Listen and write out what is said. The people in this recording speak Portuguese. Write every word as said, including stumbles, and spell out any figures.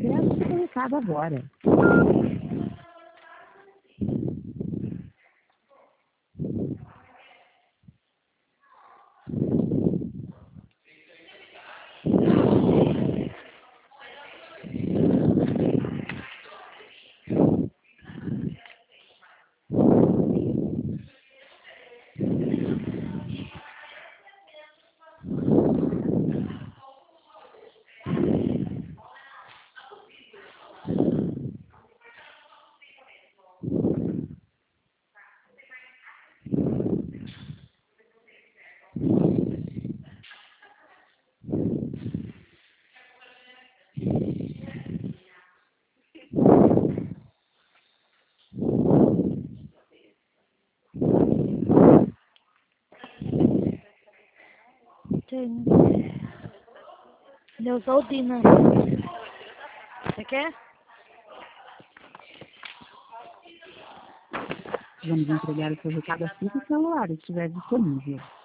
Quero o seu recado agora. Tenho. Neusaldina. Você quer? Vamos entregar o seu recado assim que o celular estiver disponível.